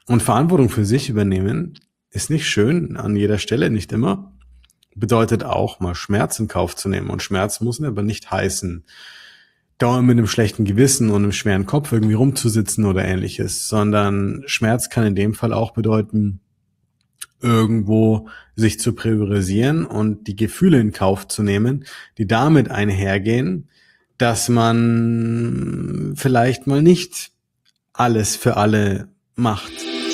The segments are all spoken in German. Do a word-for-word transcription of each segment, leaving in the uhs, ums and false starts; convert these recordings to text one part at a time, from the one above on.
Und Verantwortung für sich übernehmen ist nicht schön, an jeder Stelle, nicht immer. Bedeutet auch, mal Schmerz in Kauf zu nehmen. Und Schmerz muss aber nicht heißen, dauernd mit einem schlechten Gewissen und einem schweren Kopf irgendwie rumzusitzen oder ähnliches, sondern Schmerz kann in dem Fall auch bedeuten, irgendwo sich zu priorisieren und die Gefühle in Kauf zu nehmen, die damit einhergehen, dass man vielleicht mal nicht alles für alle macht.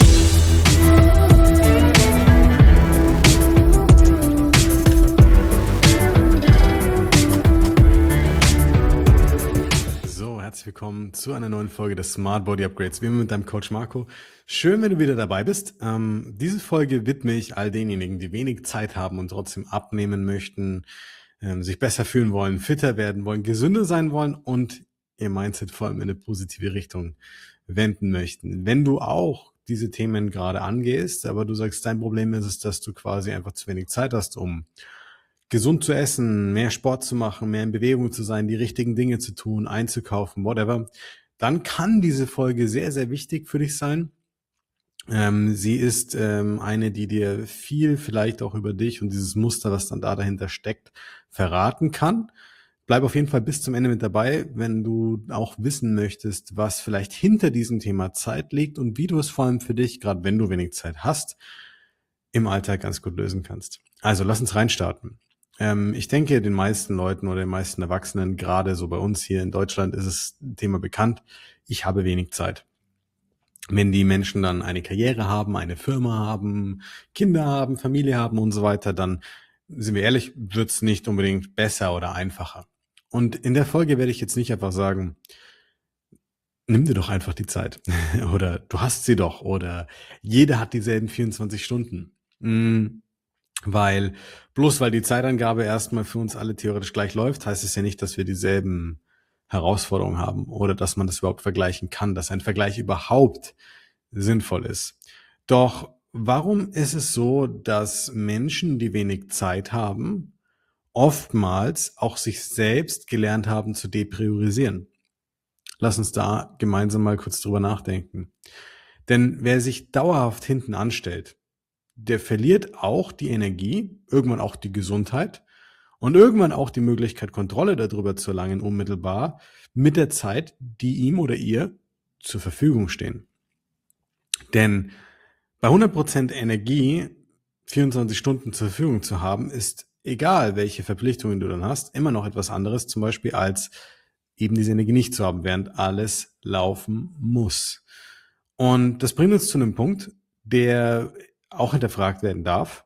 So, herzlich willkommen zu einer neuen Folge des Smart Body Upgrades. Wie immer mit deinem Coach Marco. Schön, wenn du wieder dabei bist. Ähm, diese Folge widme ich all denjenigen, die wenig Zeit haben und trotzdem abnehmen möchten, ähm, sich besser fühlen wollen, fitter werden wollen, gesünder sein wollen und ihr Mindset vor allem in eine positive Richtung wenden möchten. Wenn du auch diese Themen gerade angehst, aber du sagst, dein Problem ist es, dass du quasi einfach zu wenig Zeit hast, um gesund zu essen, mehr Sport zu machen, mehr in Bewegung zu sein, die richtigen Dinge zu tun, einzukaufen, whatever, dann kann diese Folge sehr, sehr wichtig für dich sein. Ähm, sie ist ähm, eine, die dir viel vielleicht auch über dich und dieses Muster, was dann da dahinter steckt, verraten kann. Bleib auf jeden Fall bis zum Ende mit dabei, wenn du auch wissen möchtest, was vielleicht hinter diesem Thema Zeit liegt und wie du es vor allem für dich, gerade wenn du wenig Zeit hast, im Alltag ganz gut lösen kannst. Also lass uns reinstarten. Ähm, ich denke, den meisten Leuten oder den meisten Erwachsenen, gerade so bei uns hier in Deutschland, ist es ein Thema bekannt. Ich habe wenig Zeit. Wenn die Menschen dann eine Karriere haben, eine Firma haben, Kinder haben, Familie haben und so weiter, dann, sind wir ehrlich, wird es nicht unbedingt besser oder einfacher. Und in der Folge werde ich jetzt nicht einfach sagen, nimm dir doch einfach die Zeit oder du hast sie doch oder jeder hat dieselben vierundzwanzig Stunden. Mm, Weil bloß weil die Zeitangabe erstmal für uns alle theoretisch gleich läuft, heißt es ja nicht, dass wir dieselben Herausforderungen haben oder dass man das überhaupt vergleichen kann, dass ein Vergleich überhaupt sinnvoll ist. Doch warum ist es so, dass Menschen, die wenig Zeit haben, oftmals auch sich selbst gelernt haben zu depriorisieren? Lass uns da gemeinsam mal kurz drüber nachdenken. Denn wer sich dauerhaft hinten anstellt, der verliert auch die Energie, irgendwann auch die Gesundheit und irgendwann auch die Möglichkeit, Kontrolle darüber zu erlangen, unmittelbar mit der Zeit, die ihm oder ihr zur Verfügung stehen. Denn bei hundert Prozent Energie vierundzwanzig Stunden zur Verfügung zu haben, ist, egal welche Verpflichtungen du dann hast, immer noch etwas anderes, zum Beispiel als eben diese Energie nicht zu haben, während alles laufen muss. Und das bringt uns zu einem Punkt, der auch hinterfragt werden darf.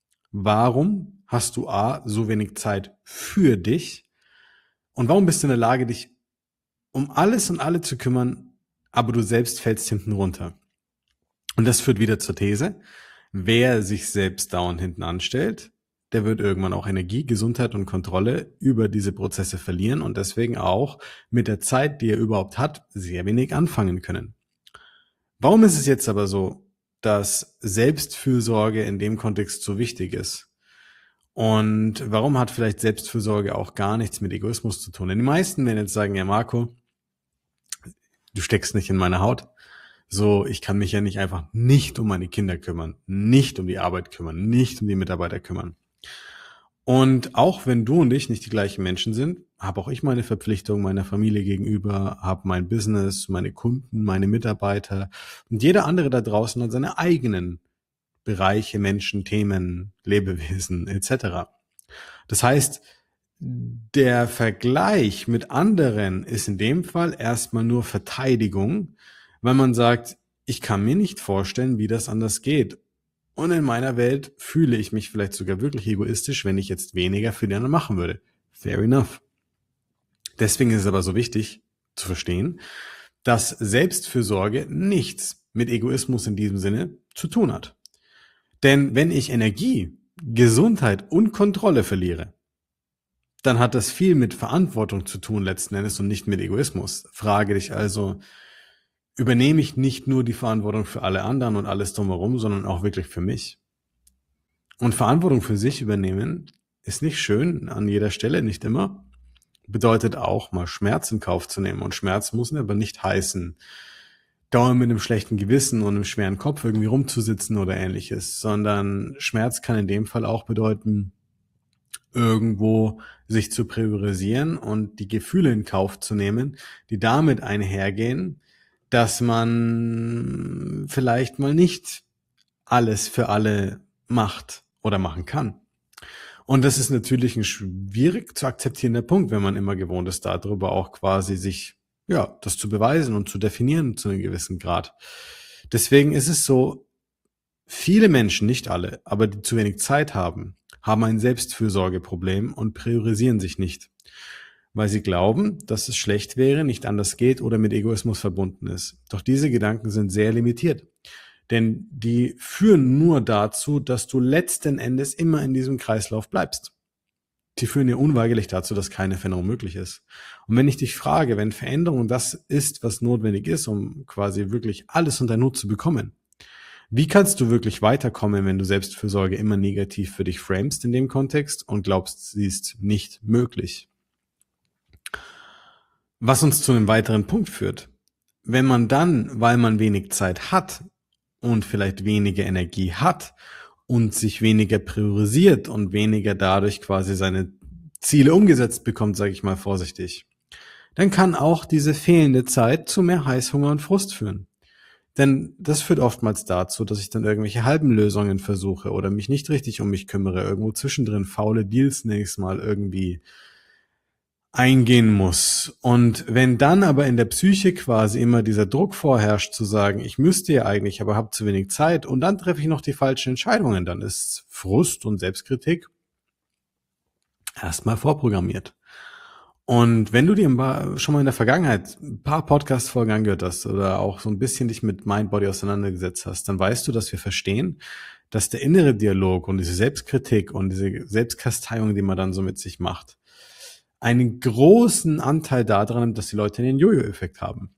Warum hast du A, so wenig Zeit für dich? Und warum bist du in der Lage, dich um alles und alle zu kümmern, aber du selbst fällst hinten runter? Und das führt wieder zur These, wer sich selbst dauernd hinten anstellt, der wird irgendwann auch Energie, Gesundheit und Kontrolle über diese Prozesse verlieren und deswegen auch mit der Zeit, die er überhaupt hat, sehr wenig anfangen können. Warum ist es jetzt aber so, dass Selbstfürsorge in dem Kontext so wichtig ist? Und warum hat vielleicht Selbstfürsorge auch gar nichts mit Egoismus zu tun? Denn die meisten werden jetzt sagen, ja Marco, du steckst nicht in meiner Haut. So, ich kann mich ja nicht einfach nicht um meine Kinder kümmern, nicht um die Arbeit kümmern, nicht um die Mitarbeiter kümmern. Und auch wenn du und ich nicht die gleichen Menschen sind, habe auch ich meine Verpflichtung meiner Familie gegenüber, habe mein Business, meine Kunden, meine Mitarbeiter und jeder andere da draußen hat seine eigenen Bereiche, Menschen, Themen, Lebewesen et cetera. Das heißt, der Vergleich mit anderen ist in dem Fall erstmal nur Verteidigung, weil man sagt, ich kann mir nicht vorstellen, wie das anders geht. Und in meiner Welt fühle ich mich vielleicht sogar wirklich egoistisch, wenn ich jetzt weniger für die anderen machen würde. Fair enough. Deswegen ist es aber so wichtig zu verstehen, dass Selbstfürsorge nichts mit Egoismus in diesem Sinne zu tun hat. Denn wenn ich Energie, Gesundheit und Kontrolle verliere, dann hat das viel mit Verantwortung zu tun letzten Endes und nicht mit Egoismus. Frage dich also, übernehme ich nicht nur die Verantwortung für alle anderen und alles drumherum, sondern auch wirklich für mich? Und Verantwortung für sich übernehmen ist nicht schön, an jeder Stelle, nicht immer. Bedeutet auch, mal Schmerz in Kauf zu nehmen. Und Schmerz muss aber nicht heißen, dauernd mit einem schlechten Gewissen und einem schweren Kopf irgendwie rumzusitzen oder ähnliches, sondern Schmerz kann in dem Fall auch bedeuten, irgendwo sich zu priorisieren und die Gefühle in Kauf zu nehmen, die damit einhergehen, dass man vielleicht mal nicht alles für alle macht oder machen kann. Und das ist natürlich ein schwierig zu akzeptierender Punkt, wenn man immer gewohnt ist, darüber auch quasi sich, ja, das zu beweisen und zu definieren zu einem gewissen Grad. Deswegen ist es so, viele Menschen, nicht alle, aber die zu wenig Zeit haben, haben ein Selbstfürsorgeproblem und priorisieren sich nicht, weil sie glauben, dass es schlecht wäre, nicht anders geht oder mit Egoismus verbunden ist. Doch diese Gedanken sind sehr limitiert, denn die führen nur dazu, dass du letzten Endes immer in diesem Kreislauf bleibst. Die führen ja unweigerlich dazu, dass keine Veränderung möglich ist. Und wenn ich dich frage, wenn Veränderung das ist, was notwendig ist, um quasi wirklich alles unter einen Hut zu bekommen, wie kannst du wirklich weiterkommen, wenn du Selbstfürsorge immer negativ für dich framest in dem Kontext und glaubst, sie ist nicht möglich? Was uns zu einem weiteren Punkt führt. Wenn man dann, weil man wenig Zeit hat und vielleicht weniger Energie hat und sich weniger priorisiert und weniger dadurch quasi seine Ziele umgesetzt bekommt, sage ich mal vorsichtig, dann kann auch diese fehlende Zeit zu mehr Heißhunger und Frust führen. Denn das führt oftmals dazu, dass ich dann irgendwelche halben Lösungen versuche oder mich nicht richtig um mich kümmere, irgendwo zwischendrin faule Deals nächstes Mal irgendwie eingehen muss. Und wenn dann aber in der Psyche quasi immer dieser Druck vorherrscht, zu sagen, ich müsste ja eigentlich, aber habe zu wenig Zeit und dann treffe ich noch die falschen Entscheidungen, dann ist Frust und Selbstkritik erstmal vorprogrammiert. Und wenn du dir schon mal in der Vergangenheit ein paar Podcast-Folgen angehört hast oder auch so ein bisschen dich mit Mind-Body auseinandergesetzt hast, dann weißt du, dass wir verstehen, dass der innere Dialog und diese Selbstkritik und diese Selbstkasteiung, die man dann so mit sich macht, einen großen Anteil daran nimmt, dass die Leute den Jojo-Effekt haben.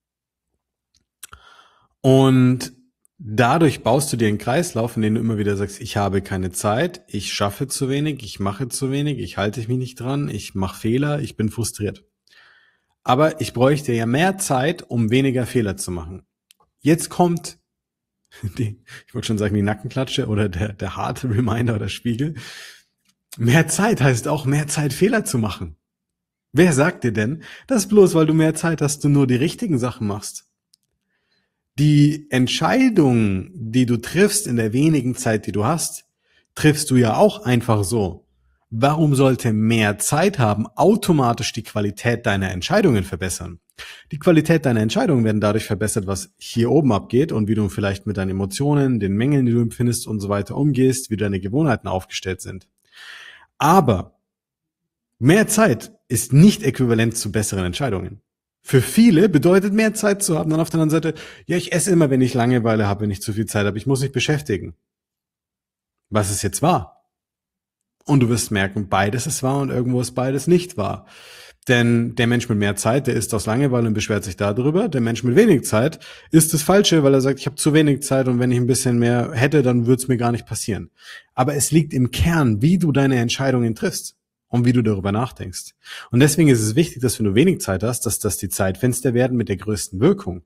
Und dadurch baust du dir einen Kreislauf, in dem du immer wieder sagst, ich habe keine Zeit, ich schaffe zu wenig, ich mache zu wenig, ich halte mich nicht dran, ich mache Fehler, ich bin frustriert. Aber ich bräuchte ja mehr Zeit, um weniger Fehler zu machen. Jetzt kommt die, ich wollte schon sagen, die Nackenklatsche oder der, der harte Reminder oder Spiegel. Mehr Zeit heißt auch mehr Zeit, Fehler zu machen. Wer sagt dir denn, dass bloß weil du mehr Zeit hast, du nur die richtigen Sachen machst? Die Entscheidung, die du triffst in der wenigen Zeit, die du hast, triffst du ja auch einfach so. Warum sollte mehr Zeit haben automatisch die Qualität deiner Entscheidungen verbessern? Die Qualität deiner Entscheidungen werden dadurch verbessert, was hier oben abgeht und wie du vielleicht mit deinen Emotionen, den Mängeln, die du empfindest und so weiter umgehst, wie deine Gewohnheiten aufgestellt sind. Aber mehr Zeit ist nicht äquivalent zu besseren Entscheidungen. Für viele bedeutet mehr Zeit zu haben dann auf der anderen Seite, ja, ich esse immer, wenn ich Langeweile habe, wenn ich zu viel Zeit habe, ich muss mich beschäftigen. Was ist jetzt wahr? Und du wirst merken, beides ist wahr und irgendwo ist beides nicht wahr. Denn der Mensch mit mehr Zeit, der isst aus Langeweile und beschwert sich darüber. Der Mensch mit wenig Zeit isst das Falsche, weil er sagt, ich habe zu wenig Zeit und wenn ich ein bisschen mehr hätte, dann würde es mir gar nicht passieren. Aber es liegt im Kern, wie du deine Entscheidungen triffst und wie du darüber nachdenkst. Und deswegen ist es wichtig, dass wenn du wenig Zeit hast, dass das die Zeitfenster werden mit der größten Wirkung.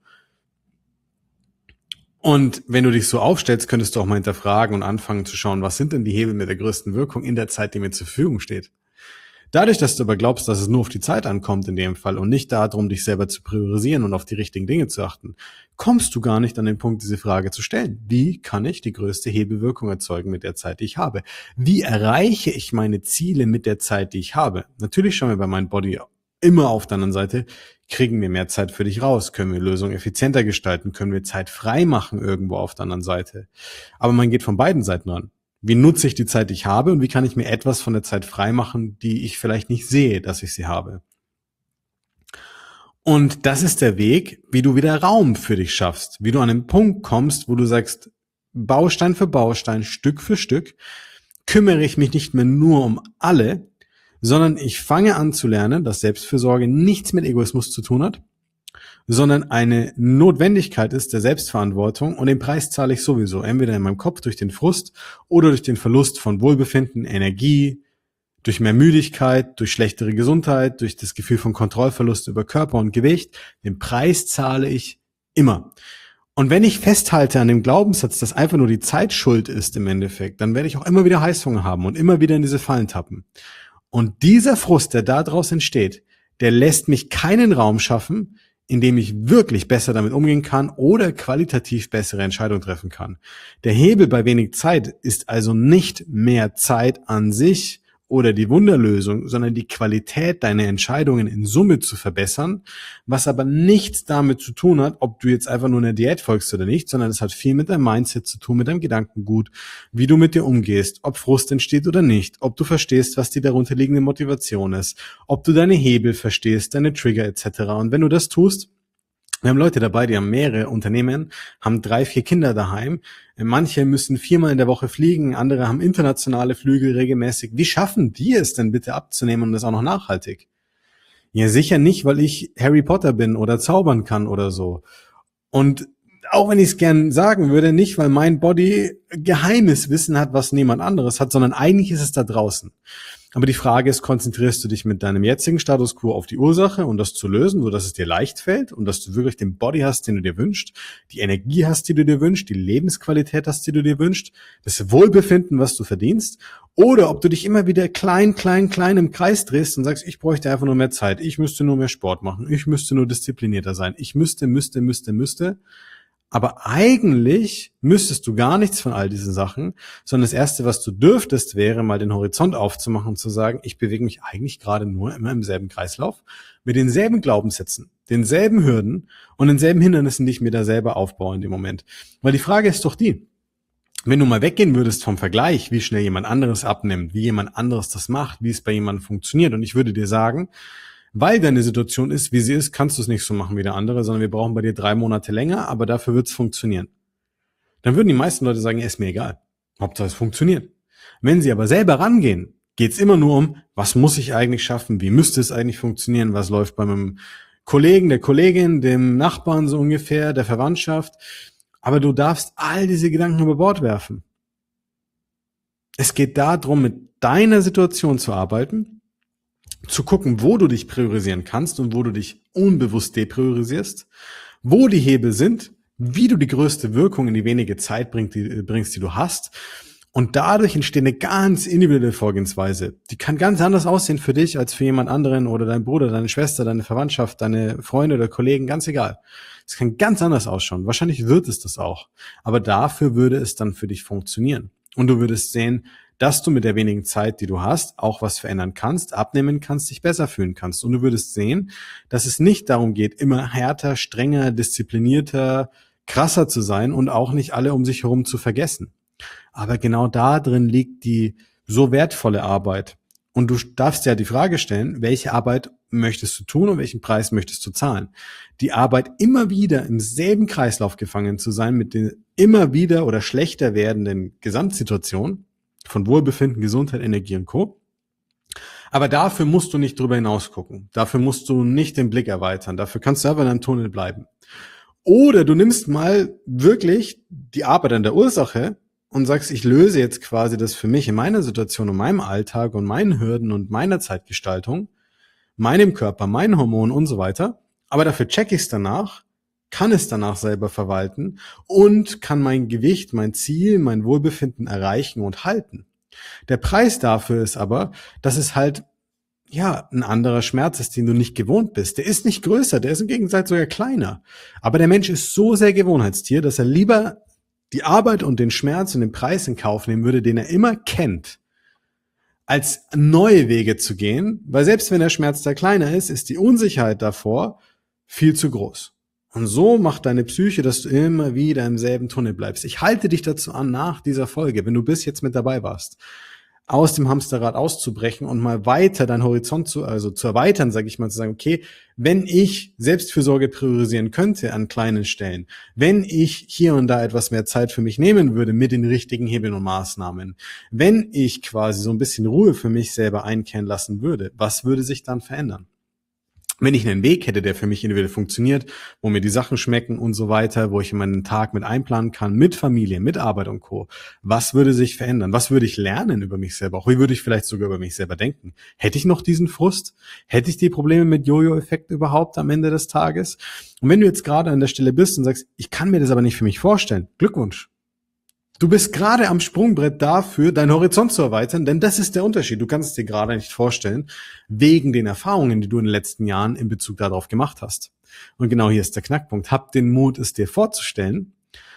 Und wenn du dich so aufstellst, könntest du auch mal hinterfragen und anfangen zu schauen, was sind denn die Hebel mit der größten Wirkung in der Zeit, die mir zur Verfügung steht. Dadurch, dass du aber glaubst, dass es nur auf die Zeit ankommt in dem Fall und nicht darum, dich selber zu priorisieren und auf die richtigen Dinge zu achten, kommst du gar nicht an den Punkt, diese Frage zu stellen. Wie kann ich die größte Hebelwirkung erzeugen mit der Zeit, die ich habe? Wie erreiche ich meine Ziele mit der Zeit, die ich habe? Natürlich schauen wir bei Mind-Body immer auf der anderen Seite, kriegen wir mehr Zeit für dich raus? Können wir Lösungen effizienter gestalten? Können wir Zeit frei machen irgendwo auf der anderen Seite? Aber man geht von beiden Seiten ran. Wie nutze ich die Zeit, die ich habe und wie kann ich mir etwas von der Zeit freimachen, die ich vielleicht nicht sehe, dass ich sie habe? Und das ist der Weg, wie du wieder Raum für dich schaffst, wie du an einen Punkt kommst, wo du sagst, Baustein für Baustein, Stück für Stück, kümmere ich mich nicht mehr nur um alle, sondern ich fange an zu lernen, dass Selbstfürsorge nichts mit Egoismus zu tun hat, sondern eine Notwendigkeit ist der Selbstverantwortung und den Preis zahle ich sowieso, entweder in meinem Kopf durch den Frust oder durch den Verlust von Wohlbefinden, Energie, durch mehr Müdigkeit, durch schlechtere Gesundheit, durch das Gefühl von Kontrollverlust über Körper und Gewicht. Den Preis zahle ich Immer. Und wenn ich festhalte an dem Glaubenssatz, dass einfach nur die Zeit schuld ist im Endeffekt, dann werde ich auch immer wieder Heißhunger haben und immer wieder in diese Fallen tappen. Und dieser Frust, der daraus entsteht, der lässt mich keinen Raum schaffen, in dem ich wirklich besser damit umgehen kann oder qualitativ bessere Entscheidungen treffen kann. Der Hebel bei wenig Zeit ist also nicht mehr Zeit an sich oder die Wunderlösung, sondern die Qualität deiner Entscheidungen in Summe zu verbessern, was aber nichts damit zu tun hat, ob du jetzt einfach nur einer Diät folgst oder nicht, sondern es hat viel mit deinem Mindset zu tun, mit deinem Gedankengut, wie du mit dir umgehst, ob Frust entsteht oder nicht, ob du verstehst, was die darunterliegende Motivation ist, ob du deine Hebel verstehst, deine Trigger et cetera. Und wenn du das tust, wir haben Leute dabei, die haben mehrere Unternehmen, haben drei, vier Kinder daheim. Manche müssen viermal in der Woche fliegen, andere haben internationale Flüge regelmäßig. Wie schaffen die es denn bitte abzunehmen und das auch noch nachhaltig? Ja, sicher nicht, weil ich Harry Potter bin oder zaubern kann oder so. Und auch wenn ich es gern sagen würde, nicht, weil mein Body geheimes Wissen hat, was niemand anderes hat, sondern eigentlich ist es da draußen. Aber die Frage ist, konzentrierst du dich mit deinem jetzigen Status quo auf die Ursache und das zu lösen, sodass es dir leicht fällt und dass du wirklich den Body hast, den du dir wünschst, die Energie hast, die du dir wünschst, die Lebensqualität hast, die du dir wünschst, das Wohlbefinden, was du verdienst, oder ob du dich immer wieder klein, klein, klein im Kreis drehst und sagst, ich bräuchte einfach nur mehr Zeit, ich müsste nur mehr Sport machen, ich müsste nur disziplinierter sein, ich müsste, müsste, müsste, müsste. Aber eigentlich müsstest du gar nichts von all diesen Sachen, sondern das Erste, was du dürftest, wäre mal den Horizont aufzumachen und zu sagen, ich bewege mich eigentlich gerade nur immer im selben Kreislauf, mit denselben Glaubenssätzen, denselben Hürden und denselben Hindernissen, die ich mir da selber aufbaue in dem Moment. Weil die Frage ist doch die, wenn du mal weggehen würdest vom Vergleich, wie schnell jemand anderes abnimmt, wie jemand anderes das macht, wie es bei jemandem funktioniert, und ich würde dir sagen, weil deine Situation ist, wie sie ist, kannst du es nicht so machen wie der andere, sondern wir brauchen bei dir drei Monate länger, aber dafür wird es funktionieren. Dann würden die meisten Leute sagen, ja, ist mir egal. Hauptsache es funktioniert. Wenn sie aber selber rangehen, geht es immer nur um, was muss ich eigentlich schaffen, wie müsste es eigentlich funktionieren, was läuft bei meinem Kollegen, der Kollegin, dem Nachbarn so ungefähr, der Verwandtschaft. Aber du darfst all diese Gedanken über Bord werfen. Es geht darum, mit deiner Situation zu arbeiten, zu gucken, wo du dich priorisieren kannst und wo du dich unbewusst depriorisierst, wo die Hebel sind, wie du die größte Wirkung in die wenige Zeit bringst, die, bringst, die du hast. Und dadurch entsteht eine ganz individuelle Vorgehensweise. Die kann ganz anders aussehen für dich als für jemand anderen oder dein Bruder, deine Schwester, deine Verwandtschaft, deine Freunde oder Kollegen, ganz egal. Es kann ganz anders ausschauen. Wahrscheinlich wird es das auch. Aber dafür würde es dann für dich funktionieren. Und du würdest sehen, dass du mit der wenigen Zeit, die du hast, auch was verändern kannst, abnehmen kannst, dich besser fühlen kannst. Und du würdest sehen, dass es nicht darum geht, immer härter, strenger, disziplinierter, krasser zu sein und auch nicht alle um sich herum zu vergessen. Aber genau da drin liegt die so wertvolle Arbeit. Und du darfst ja die Frage stellen, welche Arbeit möchtest du tun und welchen Preis möchtest du zahlen? Die Arbeit, immer wieder im selben Kreislauf gefangen zu sein, mit den immer wieder oder schlechter werdenden Gesamtsituationen, von Wohlbefinden, Gesundheit, Energie und Co. Aber dafür musst du nicht drüber hinaus gucken. Dafür musst du nicht den Blick erweitern. Dafür kannst du einfach in einem Tunnel bleiben. Oder du nimmst mal wirklich die Arbeit an der Ursache und sagst, ich löse jetzt quasi das für mich in meiner Situation und meinem Alltag und meinen Hürden und meiner Zeitgestaltung, meinem Körper, meinen Hormonen und so weiter. Aber dafür check ich es danach, kann es danach selber verwalten und kann mein Gewicht, mein Ziel, mein Wohlbefinden erreichen und halten. Der Preis dafür ist aber, dass es halt ja ein anderer Schmerz ist, den du nicht gewohnt bist. Der ist nicht größer, der ist im Gegenteil sogar kleiner. Aber der Mensch ist so sehr Gewohnheitstier, dass er lieber die Arbeit und den Schmerz und den Preis in Kauf nehmen würde, den er immer kennt, als neue Wege zu gehen, weil selbst wenn der Schmerz da kleiner ist, ist die Unsicherheit davor viel zu groß. Und so macht deine Psyche, dass du immer wieder im selben Tunnel bleibst. Ich halte dich dazu an, nach dieser Folge, wenn du bis jetzt mit dabei warst, aus dem Hamsterrad auszubrechen und mal weiter deinen Horizont zu, also zu erweitern, sage ich mal, zu sagen, okay, wenn ich Selbstfürsorge priorisieren könnte an kleinen Stellen, wenn ich hier und da etwas mehr Zeit für mich nehmen würde mit den richtigen Hebeln und Maßnahmen, wenn ich quasi so ein bisschen Ruhe für mich selber einkehren lassen würde, was würde sich dann verändern? Wenn ich einen Weg hätte, der für mich individuell funktioniert, wo mir die Sachen schmecken und so weiter, wo ich meinen Tag mit einplanen kann, mit Familie, mit Arbeit und Co., was würde sich verändern? Was würde ich lernen über mich selber? Auch wie würde ich vielleicht sogar über mich selber denken? Hätte ich noch diesen Frust? Hätte ich die Probleme mit Jojo-Effekt überhaupt am Ende des Tages? Und wenn du jetzt gerade an der Stelle bist und sagst, ich kann mir das aber nicht für mich vorstellen, Glückwunsch. Du bist gerade am Sprungbrett dafür, deinen Horizont zu erweitern, denn das ist der Unterschied. Du kannst es dir gerade nicht vorstellen, wegen den Erfahrungen, die du in den letzten Jahren in Bezug darauf gemacht hast. Und genau hier ist der Knackpunkt. Hab den Mut, es dir vorzustellen,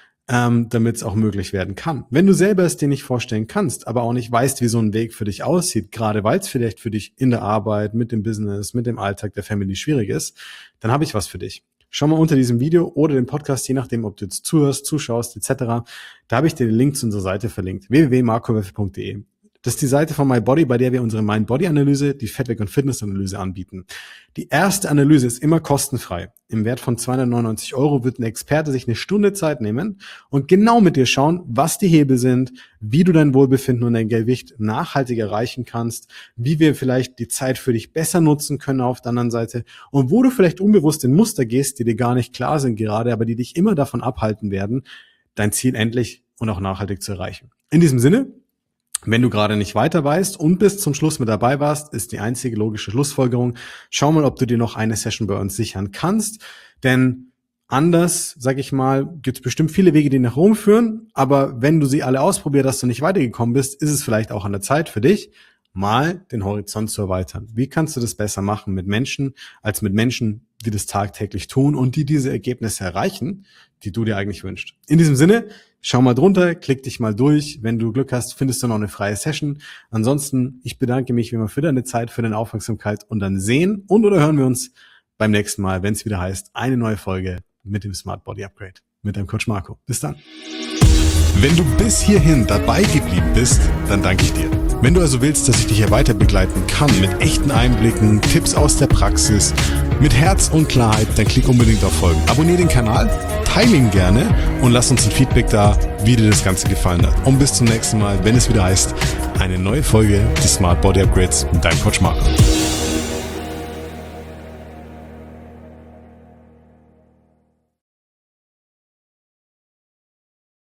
ähm, damit es auch möglich werden kann. Wenn du selber es dir nicht vorstellen kannst, aber auch nicht weißt, wie so ein Weg für dich aussieht, gerade weil es vielleicht für dich in der Arbeit, mit dem Business, mit dem Alltag der Family schwierig ist, dann habe ich was für dich. Schau mal unter diesem Video oder dem Podcast, je nachdem, ob du jetzt zuhörst, zuschaust et cetera. Da habe ich dir den Link zu unserer Seite verlinkt, w w w punkt marco weffe punkt d e. Das ist die Seite von MyBody, bei der wir unsere Mind-Body-Analyse, die Fettweg- und Fitness-Analyse anbieten. Die erste Analyse ist immer kostenfrei. Im Wert von zweihundertneunundneunzig Euro wird ein Experte sich eine Stunde Zeit nehmen und genau mit dir schauen, was die Hebel sind, wie du dein Wohlbefinden und dein Gewicht nachhaltig erreichen kannst, wie wir vielleicht die Zeit für dich besser nutzen können auf der anderen Seite und wo du vielleicht unbewusst in Muster gehst, die dir gar nicht klar sind gerade, aber die dich immer davon abhalten werden, dein Ziel endlich und auch nachhaltig zu erreichen. In diesem Sinne, wenn du gerade nicht weiter weißt und bis zum Schluss mit dabei warst, ist die einzige logische Schlussfolgerung, schau mal, ob du dir noch eine Session bei uns sichern kannst, denn anders, sag ich mal, gibt es bestimmt viele Wege, die nach Rom führen, aber wenn du sie alle ausprobiert hast und nicht weitergekommen bist, ist es vielleicht auch an der Zeit für dich, mal den Horizont zu erweitern. Wie kannst du das besser machen mit Menschen, als mit Menschen, die das tagtäglich tun und die diese Ergebnisse erreichen, die du dir eigentlich wünschst. In diesem Sinne, schau mal drunter, klick dich mal durch. Wenn du Glück hast, findest du noch eine freie Session. Ansonsten, ich bedanke mich wie immer für deine Zeit, für deine Aufmerksamkeit und dann sehen und oder hören wir uns beim nächsten Mal, wenn es wieder heißt, eine neue Folge mit dem Smart Body Upgrade mit deinem Coach Marco. Bis dann. Wenn du bis hierhin dabei geblieben bist, dann danke ich dir. Wenn du also willst, dass ich dich hier weiter begleiten kann mit echten Einblicken, Tipps aus der Praxis, mit Herz und Klarheit, dann klick unbedingt auf Folgen. Abonniere den Kanal, teile ihn gerne und lass uns ein Feedback da, wie dir das Ganze gefallen hat. Und bis zum nächsten Mal, wenn es wieder heißt, eine neue Folge des Smart Body Upgrades mit deinem Coach Marco.